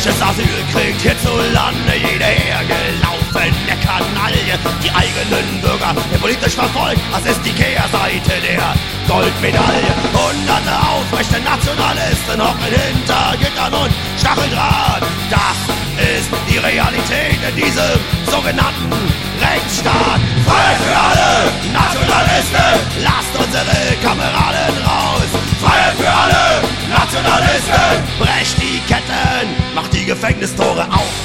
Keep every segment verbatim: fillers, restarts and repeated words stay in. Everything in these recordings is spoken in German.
politisches Asyl kriegt hierzulande jede hergelaufene Kanaille. Die eigenen Bürger werden politisch verfolgt, das ist die Kehrseite der Goldmedaille. Hunderte aufrechte Nationalisten hocken hinter Gittern und Stacheldraht. Das ist die Realität in diesem sogenannten Rechtsstaat. Freiheit für alle Nationalisten, lasst unsere Kameraden raus. Freiheit für alle Nationalisten, brecht die Ketten, macht die Gefängnistore auf.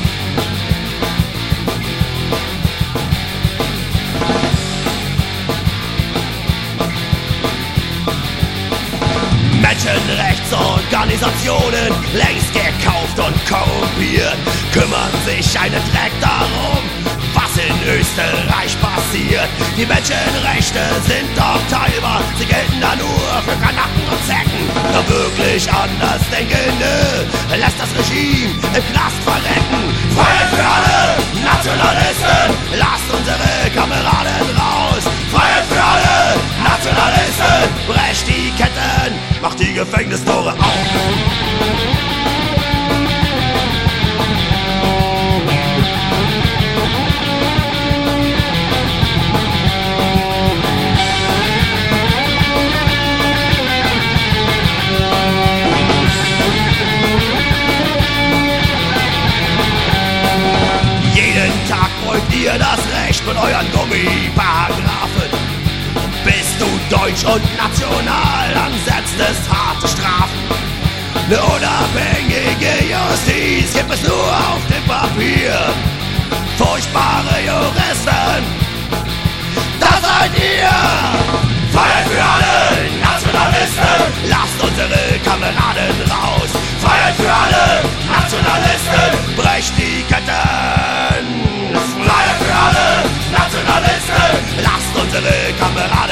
Menschenrechtsorganisationen, längst gekauft und korrumpiert, kümmern sich einen Dreck darum, was in Österreich passiert. Die Menschenrechte sind doch teilbar, sie gelten da nur für Kanaken und Zecken. Doch wirklich anders Denkende lässt das Regime im Knast verrecken. Freiheit für alle Nationalisten, lasst unsere Kameraden raus. Freiheit für alle Nationalisten, brecht die Ketten, macht die Gefängnistore auf. Ihr das Recht mit euren Gummiparagraphen. Bist du deutsch und national, dann setzt es harte Strafen. Eine unabhängige Justiz gibt es nur auf dem Papier. Furchtbare Juristen, das seid ihr. Freiheit für alle Nationalisten, lasst unsere Kameraden raus. Freiheit für alle Nationalisten, brecht die Ketten. Freiheit für alle Nationalisten, lasst unsere Kameraden